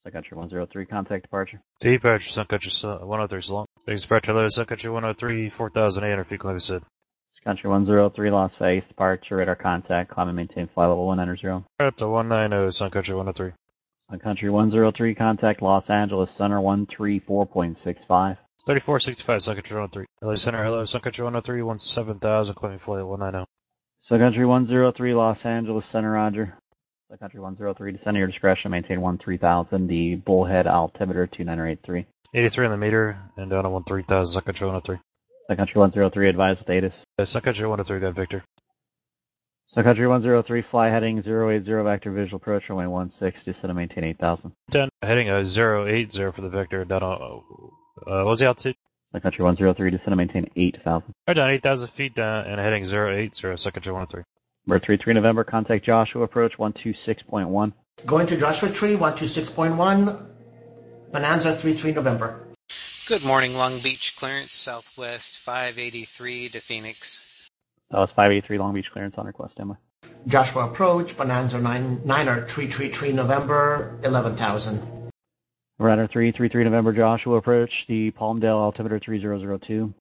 Sun Country 103, contact departure. Departure, Sun Country 103 is long. Thanks, departure low, Sun Country 103, 4,800 feet, like I said. Sun Country 103, Las Vegas, departure, radar contact, climb and maintain flight level 190. Up to 190, Sun Country 103. Sun Country 103, contact Los Angeles Center 134.65. 3465, Sun Country 103. LA Center, hello, Sun Country 103, 17,000, climbing flight 190. Sun Country 103, Los Angeles Center, roger. Sun Country 103, descend at your discretion, maintain 13,000, the Bullhead altimeter 2983. 83 on the meter, and down to 13,000, Sun Country 103. Sun Country 103, advise with ATIS. Sun Country 103, got Victor. Sun Country 103, fly heading 080, vector visual approach, runway 16, descend and maintain 8,000. Down, heading 080 for the Victor, down on, what was the altitude? Sun Country 103, descend and maintain 8,000. Right down 8,000 feet down, and heading 080, Sun Country 103. Bird 33 November, contact Joshua approach 126.1. Going to Joshua Tree, 126.1, Bonanza 33 November. Good morning, Long Beach clearance, Southwest 583 to Phoenix. That was 583 Long Beach clearance on request, Emma. Joshua approach, Bonanza 9er 333 November, 11,000. Runner 333 November, Joshua approach, the Palmdale altimeter 3002.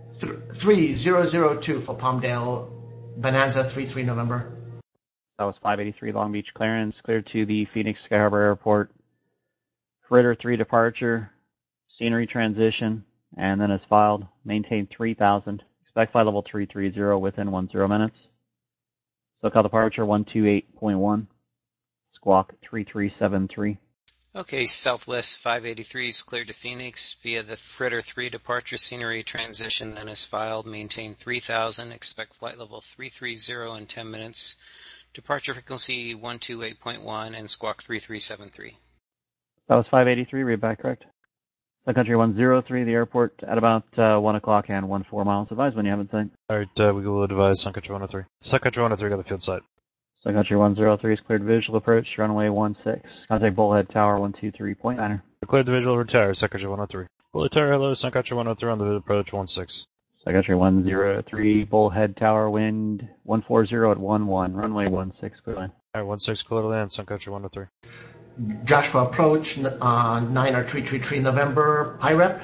3002 for Palmdale, Bonanza 33 November. That was 583 Long Beach clearance, cleared to the Phoenix Sky Harbor Airport. Fritter 3 departure, scenery transition, and then as filed, maintain 3,000. Expect flight level 330 within 10 minutes. SoCal departure 128.1, squawk 3373. Okay, Southwest 583 is cleared to Phoenix via the Fritter 3 departure scenery transition, then as filed, maintain 3,000, expect flight level 330 in 10 minutes, departure frequency 128.1, and squawk 3373. That was 583, read back correct. Sun Country 103, the airport at about 1 o'clock and 14 miles. Advise when you have it sight. Alright, we will advise Sun Country 103. Sun Country 103 got the field site. Sun Country 103 is cleared visual approach, runway 16. Contact Bullhead Tower 123.9. Cleared the visual retire, Sun Country 103. Bullhead Tower, hello, Sun Country 103 on the approach 16. Sun Country 103, Bullhead Tower, wind 140 at 11, runway 16, clear line. Alright, 16 clear to land, Sun Country 103. Joshua approach, 9er 333 November, IREP.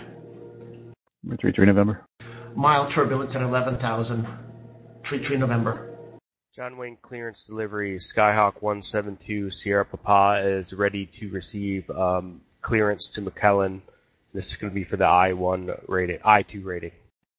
33 November. Mild turbulence at 11,000, 33 November. John Wayne clearance delivery, Skyhawk 172 Sierra Papa is ready to receive clearance to McKellen. This is going to be for the I2 rating.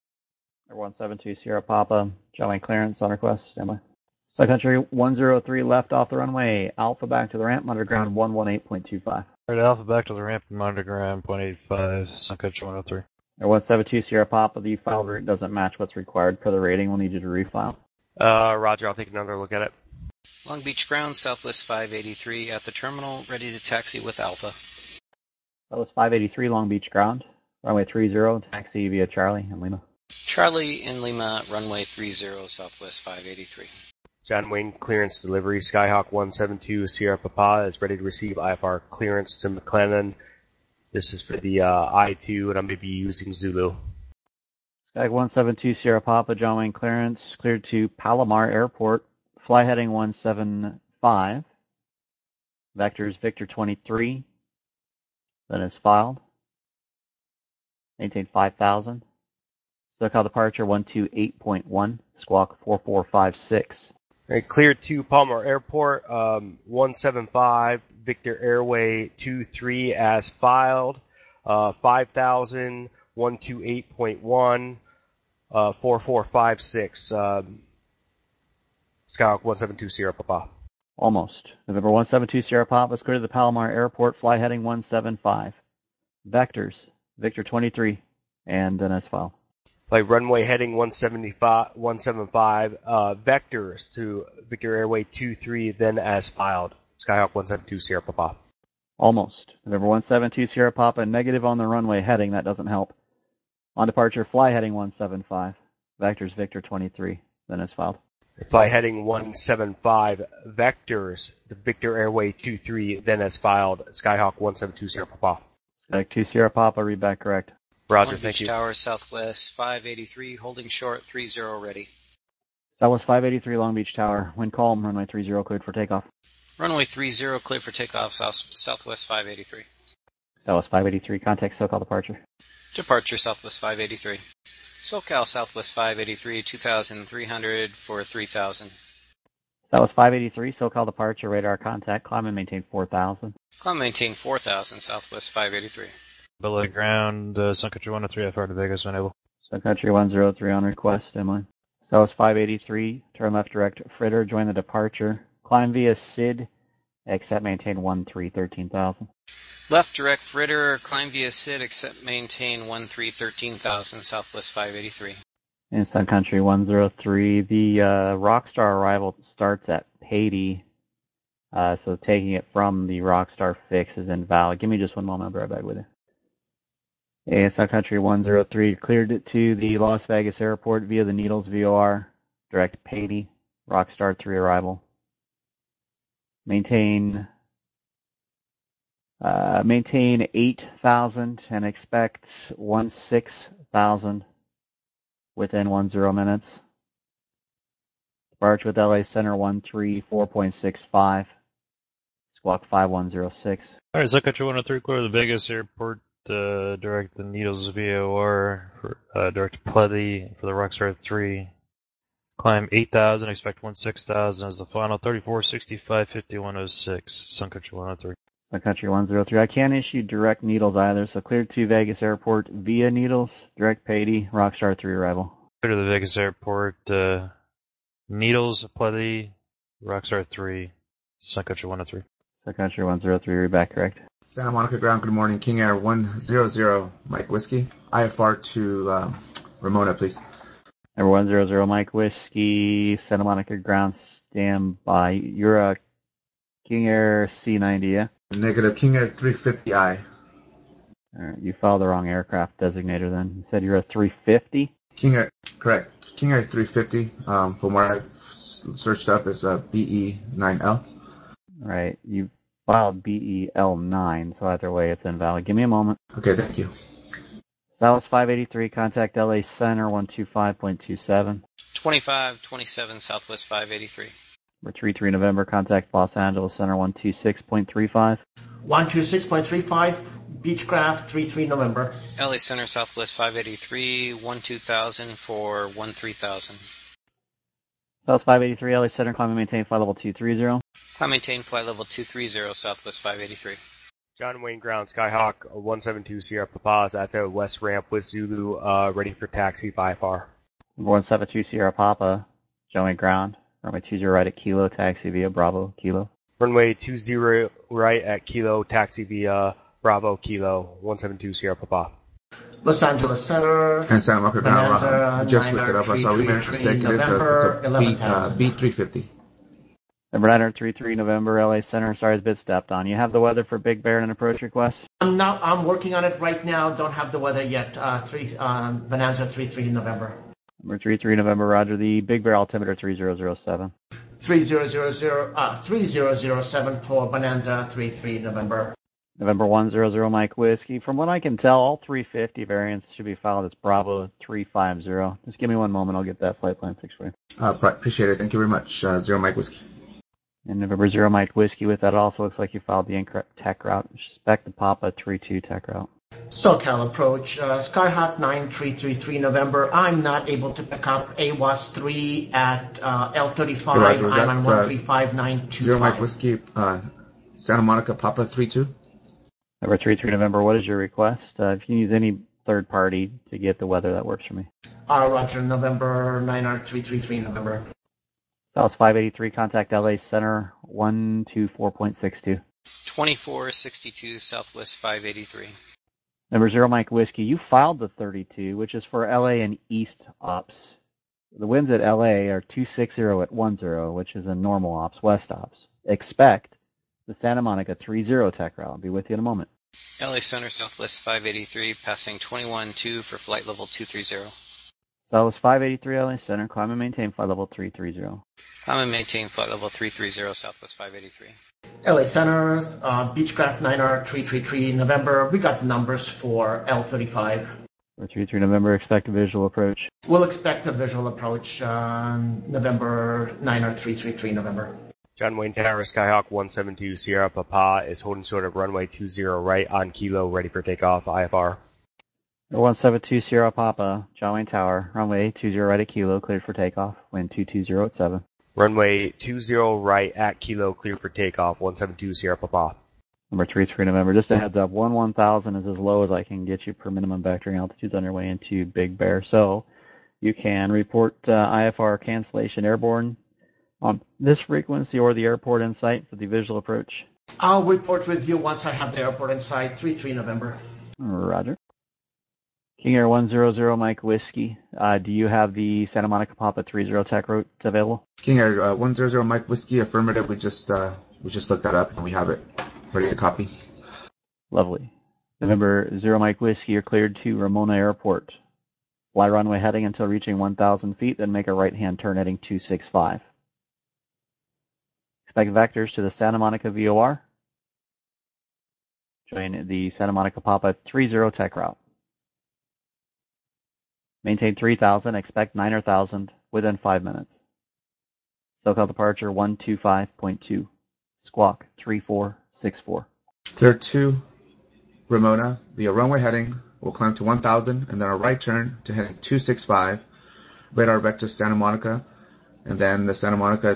172 Sierra Papa, John Wayne clearance on request, standby. Sun Country 103 left off the runway, Alpha back to the ramp, underground 118.25. Alright, Alpha back to the ramp, underground 0.85, Sun Country 103. 172 Sierra Papa, the file route doesn't match what's required per the rating. We'll need you to refile. Roger, I'll take another look at it. Long Beach ground, Southwest 583 at the terminal, ready to taxi with Alpha. Southwest 583 Long Beach ground, runway 30, taxi via Charlie and Lima. Charlie in Lima, runway 30, Southwest 583. John Wayne clearance delivery, Skyhawk 172 Sierra Papa is ready to receive IFR clearance to McLennan. This is for the I2, and I'm going to be using Zulu. Skyhawk 172 Sierra Papa, John Wayne clearance, cleared to Palomar Airport, fly heading 175, vectors Victor 23, then is filed, maintain 5,000, SoCal departure 128.1, squawk 4456. All right, cleared to Palomar Airport, 175, Victor Airway 23 as filed, 5,000, 128.1, 4456, Skyhawk 172 Sierra Papa. Almost. November 172 Sierra Papa is cleared to the Palomar Airport, fly heading 175. Vectors, Victor 23, and then as filed. Like runway heading 175, vectors to Victor Airway 23, then as filed. Skyhawk 172 Sierra Papa. Almost. November 172 Sierra Papa, negative on the runway heading, that doesn't help. On departure, fly heading 175. Vectors Victor 23, then as filed. Fly heading 175, vectors to Victor Airway 23, then as filed. Skyhawk 172 Sierra Papa. Skyhawk 2 Sierra Papa, read back correct. Roger, Long thank Beach you. Tower, Southwest 583, holding short, 30 ready. Southwest 583 Long Beach Tower, wind calm, runway 30 cleared for takeoff. Runway 30 cleared for takeoff, Southwest 583. Southwest 583, contact SoCal departure. Departure Southwest 583. SoCal Southwest 583, 2,300 for 3,000. Southwest 583, SoCal departure, radar contact, climb and maintain 4,000. Climb and maintain 4,000 Southwest 583. Belay ground, Sun Country 103, FR to Vegas when able. Sun Country 103 on request, Emily. Southwest 583, turn left direct, Fritter, join the departure, climb via SID, accept maintain 13,000. Left direct Fritter, climb via SID, accept maintain 13,000 Southwest 583. In Sun Country 103, the Rockstar arrival starts at Patey, so taking it from the Rockstar fix is invalid. Give me just one moment, I'll be right back with you. And Sun Country 103 cleared it to the Las Vegas airport via the Needles VOR, direct Patey, Rockstar 3 arrival. Maintain 8,000 and expect 16,000 within 10 minutes. Departure with LA Center 134.65. Squawk 5106. Alright, Sun Country 103, clear the Vegas airport, direct the Needles VOR, for, direct Plethy for the Rockstar 3. Climb 8,000, expect 16,000 as the final, 3465-5106, Sun Country 103. Sun Country 103. I can't issue direct Needles either, so clear to Vegas Airport via Needles, direct Patey, Rockstar 3 arrival. Clear to the Vegas Airport, Needles, Plethy, Rockstar 3, Sun Country 103. Sun Country 103, read back correct. Santa Monica ground, good morning. King Air 100, Mike Whiskey. IFR to Ramona, please. Number 100, Mike Whiskey, Santa Monica ground, stand by. You're a King Air C90, yeah? Negative, King Air 350I. Alright, you filed the wrong aircraft designator then. You said you're a 350? King Air, correct. King Air 350, from where I've searched up, is BE9L. Right, you filed BEL9, so either way it's invalid. Give me a moment. Okay, thank you. Southwest 583, contact LA Center 125.27. 2527 Southwest 583. Number 33 November, contact Los Angeles Center 126.35. 126.35, Beechcraft 33 November. LA Center Southwest 583, 12,000 for 13,000. Southwest 583, LA Center, climb and maintain flight level 230. Climb maintain flight level 230 Southwest 583. John Wayne ground, Skyhawk 172 Sierra Papa is at the west ramp with Zulu, ready for taxi by FR. Number 172 Sierra Papa, Joey ground. Runway 20 right at Kilo, taxi via Bravo, Kilo. Runway 20 right at Kilo, taxi via Bravo, Kilo, 172 Sierra Papa. Los Angeles Center. And Santa Monica ground, Bonanza, just looked it up. I saw we made a mistake. It is a B350. Number 933 November, LA Center. Sorry, it's a bit stepped on. You have the weather for Big Bear and an approach request? I'm working on it right now. Don't have the weather yet. Bonanza 33 November. Number 33 November, roger. The Big Bear altimeter 3007. 3007 for Bonanza 33 November. November 100 Mike Whiskey. From what I can tell, all 350 variants should be filed as Bravo 350. Just give me one moment. I'll get that flight plan fixed for you. Appreciate it. Thank you very much. 0 Mike Whiskey. And November 0 Mike Whiskey with that. It also looks like you filed the incorrect tech route. Expect the Papa 32 tech route. SoCal approach, Skyhawk 9333 November. I'm not able to pick up AWAS 3 at L35. Roger, I'm on 135925. 0 Mike Whiskey, Santa Monica Papa 32. Number 33 November, what is your request? If you can use any third party to get the weather, that works for me. Roger, November 9333 November. South 583, contact LA Center 124.62. 2462 Southwest 583. Number 0 Mike Whiskey, you filed the 32, which is for LA and East ops. The winds at LA are 260 at 10, which is a normal ops, West ops. Expect the Santa Monica 30 tech route. I'll be with you in a moment. LA Center Southwest 583, passing 21-2 for flight level 230. Southwest 583 LA Center, climb and maintain flight level 330. Climb and maintain flight level 330 Southwest 583. LA Center, Beechcraft 9R333 November. We got the numbers for L35. 433 November, expect a visual approach. We'll expect a visual approach November 9R333 November. John Wayne Tower, Skyhawk 172 Sierra Papa is holding short of runway 20 right on Kilo, ready for takeoff, IFR. 172 Sierra Papa, John Wayne Tower, runway 20 right at Kilo, cleared for takeoff, wind 220 at 7. Runway 20 right at Kilo, cleared for takeoff, 172 Sierra Papa. Number 33 November, just a heads up, 1000 is as low as I can get you per minimum vectoring altitudes on your way into Big Bear. So you can report IFR cancellation airborne on this frequency or the airport in sight for the visual approach. I'll report with you once I have the airport in sight, 33 November. Roger. King Air 100 Mike Whiskey, do you have the Santa Monica Papa 30 tech route available? King Air 100 Mike Whiskey, affirmative. We just looked that up and we have it ready to copy. Lovely. November 0 Mike Whiskey, you're cleared to Ramona Airport. Fly runway heading until reaching 1,000 feet, then make a right-hand turn heading 265. Expect vectors to the Santa Monica VOR. Join the Santa Monica Papa 30 tech route. Maintain 3,000, expect 9,000 within 5 minutes. SoCal departure 125.2. Squawk 3464. Clear to Ramona via runway heading. We'll climb to 1,000 and then a right turn to heading 265. Radar vector Santa Monica, and then the Santa Monica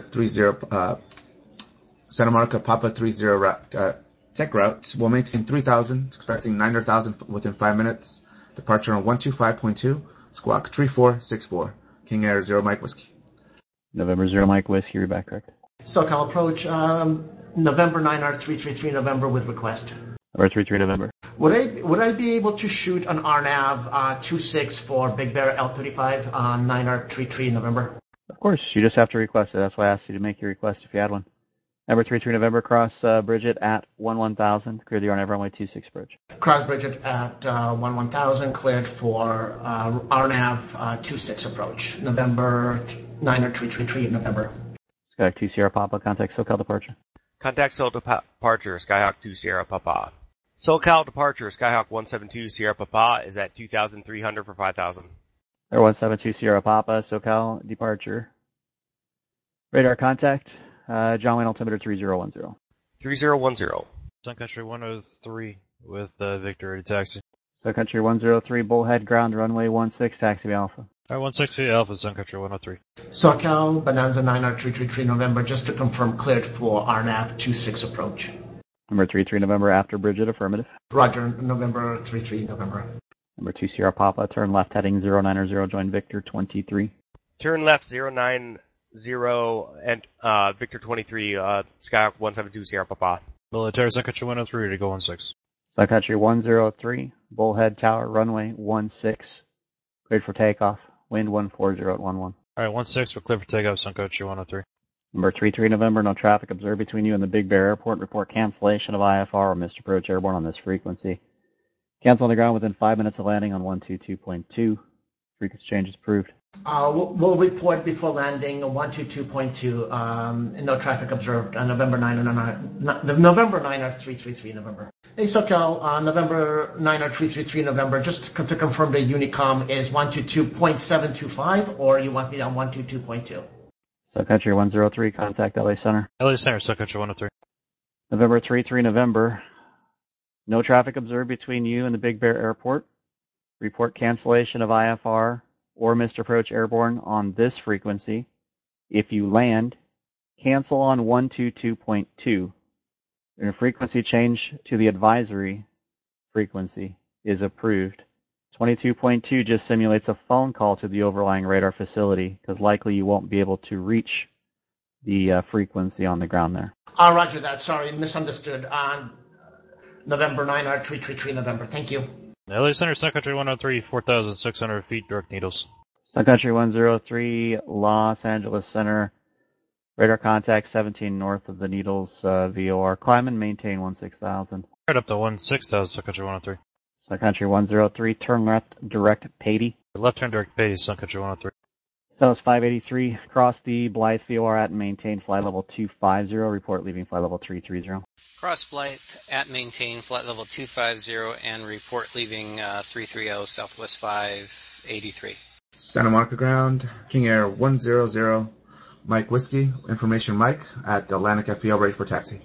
Papa 30 tech route. We'll maintain 3,000, expecting 9,000 within 5 minutes. Departure on 125.2. Squawk 3464. King Air 0 Mike Whiskey. November 0 Mike Whiskey, you're back correct. SoCal approach, November 9R333 November with request. November 33 November. Would I be able to shoot an RNAV 26 for Big Bear L35 on 9R33 November? Of course, you just have to request it. That's why I asked you to make your request if you had one. Number 33 November, cross Bridget at 1000, clear the RNAV runway 26 bridge. Cross Bridget at 1000, cleared for RNAV 26 approach. November 9R333 November. Skyhawk 2 Sierra Papa, contact SoCal departure. Contact SoCal departure, Skyhawk 2 Sierra Papa. SoCal departure, Skyhawk 172 Sierra Papa is at 2,300 for 5,000. Air 172 Sierra Papa, SoCal departure. Radar contact, John Wayne altimeter 3010. 3010. Sun Country 103 with Victor ready taxi. Sun Country 103, Bullhead ground runway 16, taxi Alpha. Alright, 160 Alpha, Sun Country 103. SoCal, Bonanza 9R333 November, just to confirm, cleared for RNAV 26 approach. Number 33 November after Bridget, affirmative. Roger, November 33 November. Number 2 Sierra Papa, turn left heading 090, join Victor 23. Turn left 090 and Victor 23, Skyhawk 172 Sierra Papa. Military Sun Country 103 to go 16. Sun Country 103, Bullhead Tower, runway 16, cleared for takeoff, wind 140 at 11. Alright, 16, we're clear for takeoff, Sun Country 103. Number 33 November, no traffic observed between you and the Big Bear Airport. Report cancellation of IFR or missed approach airborne on this frequency. Cancel on the ground within 5 minutes of landing on 122.2. Frequency change is approved. We'll report before landing 122.2. No traffic observed on November 9 November 9R333 November. Hey SoCal, November 9R333 November. Just to confirm, the Unicom is 122.725, or you want me on 122.2? Sun Country 103, contact LA Center. LA Center, Sun Country 103. November 33 November. No traffic observed between you and the Big Bear Airport. Report cancellation of IFR or missed approach airborne on this frequency. If you land, cancel on 122.2. And a frequency change to the advisory frequency is approved. 22.2 just simulates a phone call to the overlying radar facility, because likely you won't be able to reach the frequency on the ground there. Roger that. Sorry, misunderstood. November 9R333 November. Thank you. LA Center, Sun Country 103, 4,600 feet, direct needles. Sun Country 103, Los Angeles Center. Radar contact 17 north of the Needles VOR. Climb and maintain 16,000. Right up to 16,000, Sun Country 103. Sun Country 103, turn left, direct Patey. Left turn direct Patey, Sun Country 103. South 583, cross the Blythe VOR at and maintain flight level 250. Report leaving flight level 330. Cross Blythe at maintain flight level 250 and report leaving 330 Southwest 583. Santa Monica ground, King Air 100, Mike Whiskey, information Mike at Atlantic FPL, ready for taxi.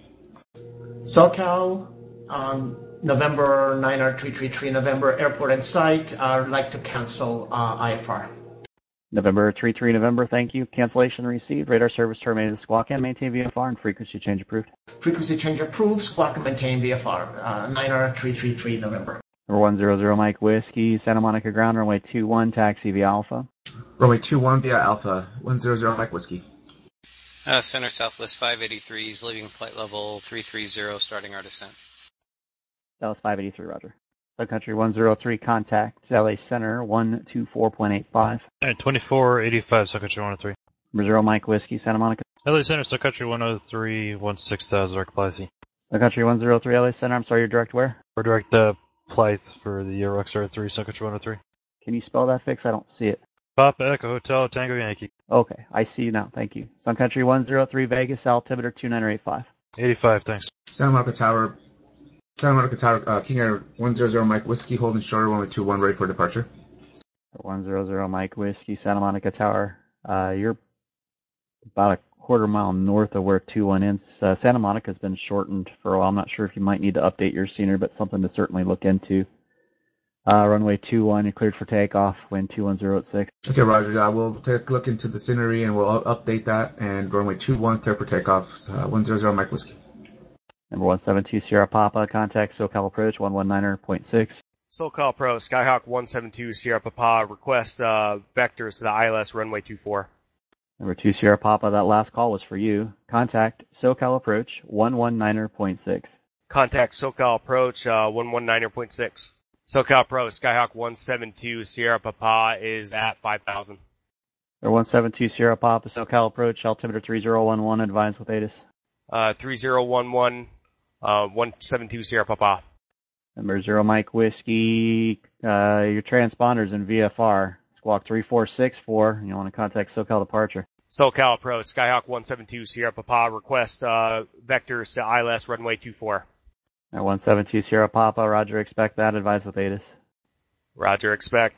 SoCal, November 9R333, November airport and site. I'd like to cancel IFR. November 33 November, thank you. Cancellation received. Radar service terminated. Squawk and maintain VFR and frequency change approved. Frequency change approved. Squawk and maintain VFR. 9R333, November. Number 100 Mike Whiskey, Santa Monica ground, runway 21, taxi via Alpha. Runway 21 via Alpha, 100 Mike Whiskey. Center Southwest 583 is leaving flight level 330, starting our descent. Dallas 583, roger. Subcountry 103, contact LA Center 124.85. Alright, 2485, Subcountry 103. Number 0 Mike Whiskey, Santa Monica. LA Center, Subcountry 103, 16000, direct Blythe. Subcountry 103, LA Center, I'm sorry, your direct where? Or direct Blythe for the Rockstar 3, Subcountry 103. Can you spell that, Fix? I don't see it. Papa Echo Hotel Tango Yankee. Okay, I see you now, thank you. Sun Country 103, Vegas, altimeter 2985. 85, thanks. Santa Monica Tower, King Air 100 Mike Whiskey, holding shorter, runway 21, ready for departure. 100 Mike Whiskey, Santa Monica Tower. You're about a quarter mile north of where 21 is. Santa Monica's been shortened for a while. I'm not sure if you might need to update your scenery, but something to certainly look into. Runway 21, you're cleared for takeoff, wind 210 at 6. Okay, roger. We'll take a look into the scenery and we'll update that. And runway 21, clear for takeoff, 100 Mike Whiskey. Number 172 Sierra Papa, contact SoCal approach 119.6. SoCal Pro, Skyhawk 172 Sierra Papa, request vectors to the ILS runway 24. Number 2 Sierra Papa, that last call was for you. Contact SoCal approach 119.6. Contact SoCal approach 119.6. SoCal Pro, Skyhawk 172 Sierra Papa is at 5,000. Number 172 Sierra Papa, SoCal approach, altimeter 3011, advise with ATIS. 3011, 172 Sierra Papa. Number 0 Mike Whiskey, your transponders in VFR, squawk 3464, you want to contact SoCal departure. SoCal Pro, Skyhawk 172 Sierra Papa, request vectors to ILS runway 24. 172 Sierra Papa, roger, expect that, advise with ATIS. Roger, expect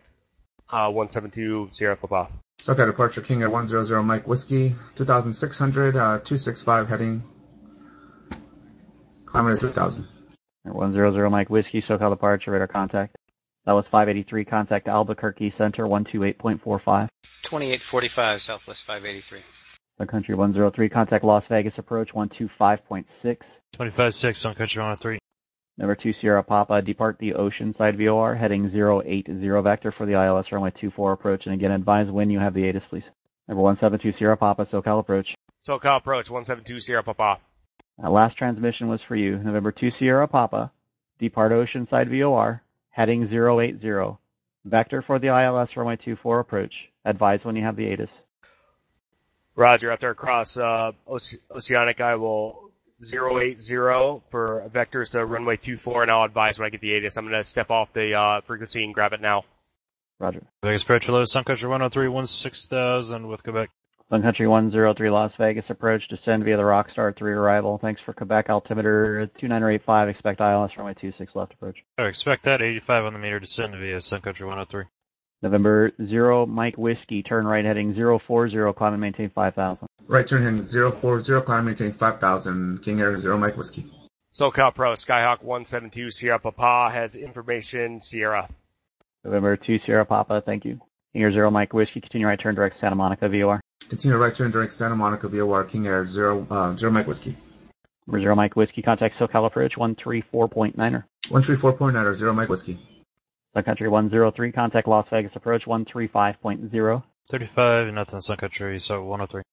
172 Sierra Papa. SoCal departure, King Air 100 Mike Whiskey, 2600, 265 heading, climbing at 3000. 100 Mike Whiskey, SoCal departure, radar contact. That was 583, contact Albuquerque Center 128.45. 2845, Southwest 583. Sun Country 103, contact Las Vegas approach 125.6. 25-6, Sun Country 103. Number 2 Sierra Papa, depart the Oceanside VOR, heading 080 vector for the ILS runway 24 approach, and again advise when you have the ATIS, please. Number 172 Sierra Papa, SoCal approach. SoCal approach, 172 Sierra Papa. Last transmission was for you. November 2 Sierra Papa, depart Oceanside VOR, heading 080 vector for the ILS runway 24 approach. Advise when you have the ATIS. Roger, after I cross Oceanic, I will 080 for vectors to runway 24, and I'll advise when I get the ATIS. I'm going to step off the frequency and grab it now. Roger. Vegas approach hello, Sun Country 103, 16,000 with Quebec. Sun Country 103 Las Vegas approach, descend via the Rockstar 3 arrival. Thanks for Quebec, altimeter 2985, expect ILS runway 26 left approach. All right, expect that, 85 on the meter, descend via Sun Country 103. November 0 Mike Whiskey, turn right heading 040, climb and maintain 5,000. Right turn heading 040, climb and maintain 5,000, King Air 0 Mike Whiskey. SoCal Pro, Skyhawk 172 Sierra Papa has information, Sierra. November 2 Sierra Papa, thank you. King Air 0 Mike Whiskey, continue right turn direct Santa Monica VOR. Continue right turn direct Santa Monica VOR, King Air 0 Mike Whiskey. Number 0 Mike Whiskey, contact SoCal approach 134.9er. 134.9er, 0 Mike Whiskey. Sun Country 103, contact Las Vegas approach 135.0. 35, nothing, Sun Country, so 103.